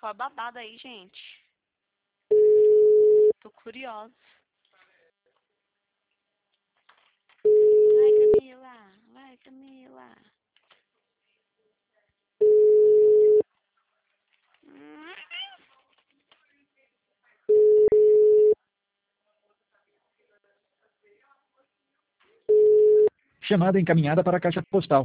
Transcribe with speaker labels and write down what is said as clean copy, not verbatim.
Speaker 1: qual é babado aí, gente? Tô curiosa. Vai, Camila. Vai, Camila.
Speaker 2: Chamada encaminhada para a caixa postal.